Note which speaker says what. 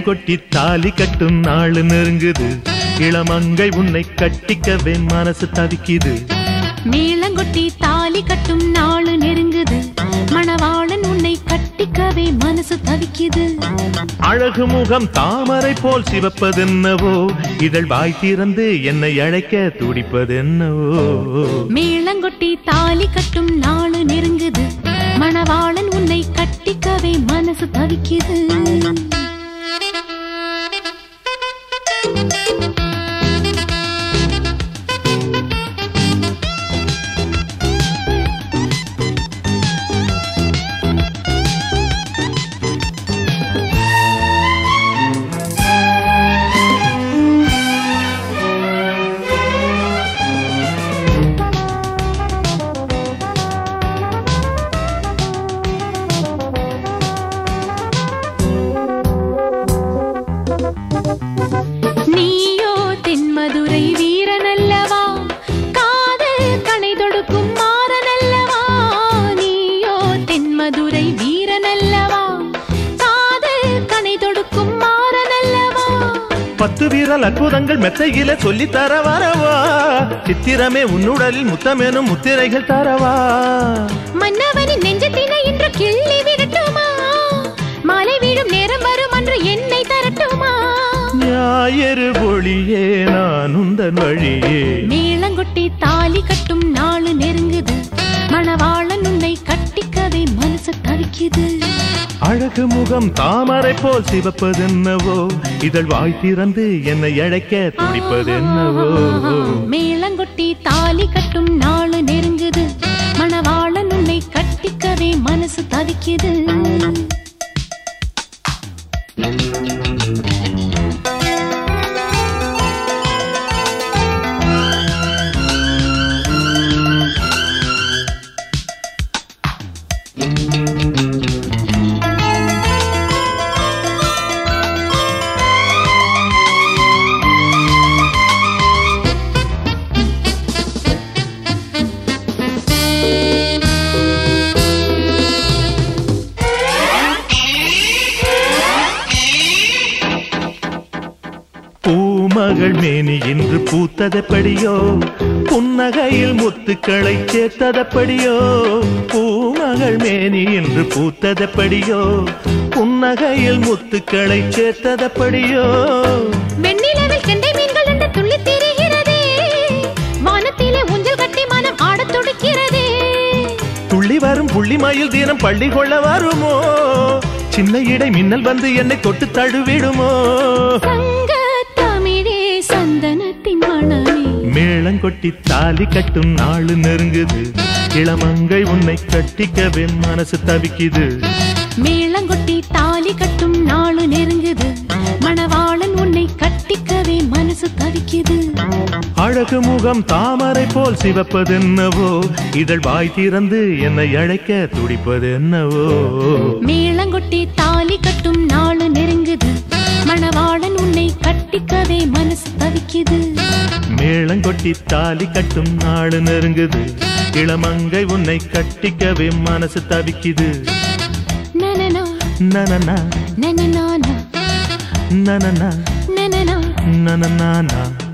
Speaker 1: மேளங்கொட்டி தாலி கட்டும் நாள் நெருங்குது. இளமங்கை உன்னை கட்டிக்கவே மனசு தவிக்குது.
Speaker 2: மேளங்கொட்டி தாலி கட்டும் நாள் நெருங்குது. மணவாளன் உன்னை கட்டிக்கவே மனசு தவிக்குது.
Speaker 1: அழகு முகம் தாமரை போல் சிவப்பதென்னவோ, இதழ் வாய் திறந்து என்னை அழைக்க துடிப்பதென்னவோ.
Speaker 2: மேளங்கொட்டி தாலி கட்டும் நாள் நெருங்குது. மணவாளன் உன்னை கட்டிக்கவே மனசு தவிக்குது. நீயோ தென்மதுரை வீரனல்லவா, காதல் கணை தொடுக்கும் மாறனல்லவா. நீயோ தென்மதுரை வீரனல்லவா, காதல் கணை தொடுக்கும் மாறனல்லவா.
Speaker 1: 10 வீரல் அற்புதங்கள் மெத்தையில சொல்லி தர வரவா, சித்திரமே உன்னுடலில் முத்தமேனும் முத்திரைகள் தரவா.
Speaker 2: மன்னவனின் நெஞ்சத்தினை இன்று கிள்ளி விடட்டுமா, மாலை வீழும் நேரம் வரும் அன்று என்னை தரட்டுமா.
Speaker 1: ஞாயிறு ஒளியே நான் உந்தன் வழியே.
Speaker 2: மேளங்கொட்டி தாலி கட்டும் நாள் நெருங்குது. மணவாளன் உன்னை கட்டிக்கவே மனசு தவிக்குது.
Speaker 1: அழகு முகம் தாமரை போல் சிவப்பதென்னவோ, இதழ் வாய் திறந்து என்னை அழைக்க துடிப்பதென்னவோ.
Speaker 2: மேளங்கொட்டி தாலி கட்டும் நாள் நெருங்குது. மணவாளன் உன்னை கட்டிக்கவே மனசு தவிக்குது.
Speaker 1: பூமகள் மேனி இன்று பூத்ததப்படியோ, புன்னகையில் முத்துக்களை சேர்த்ததப்படியோ. பூமகள் மேனி இன்று பூத்ததப்படியோ, புன்னகையில் முத்துக்களை சேர்த்ததப்படியோ.
Speaker 2: வெண்ணிலவில் கெண்டை மீன்கள் என்று துள்ளி திரிகிறதே, வானத்திலே ஊஞ்சல் கட்டி மனம் ஆடத் துடிக்கிறதே.
Speaker 1: துள்ளி வரும் புள்ளி மயில் தினம் பள்ளி கொள்ள வருமோ, சின்ன இடை மின்னல் வந்து என்னை தொட்டு தழுவிடுமோ.
Speaker 2: சந்தனத்தின் மணமே
Speaker 1: மேளங்கொட்டி தாலி கட்டும் நாள் நெருங்குது. இளமங்கை உன்னை கட்டிக்கவே மனசு தவிக்குது.
Speaker 2: மேளங்கொட்டி தாலி கட்டும் நாள் நெருங்குது. மணவாளன் உன்னை கட்டிக்கவே மனசு தவிக்குது.
Speaker 1: அழகு முகம் தாமரை போல் சிவப்பதென்னவோ, இதழ் வாய் திறந்து என்னை அழைக்க துடிப்பதென்னவோ.
Speaker 2: மேளங்கொட்டி தாலி கட்டும் நாள் நெருங்குது. மணவாளன் உன்னை கட்டிக்கவே மனசு தவிக்குது.
Speaker 1: மேளங்கொட்டி தாலி கட்டும் நாள் நெருங்குது. இளமங்கை உன்னை கட்டிக்கவே மனசு தவிக்குது.
Speaker 2: நனனா
Speaker 1: நனனா
Speaker 2: நனனா
Speaker 1: நனனா
Speaker 2: நனனா
Speaker 1: நனனா.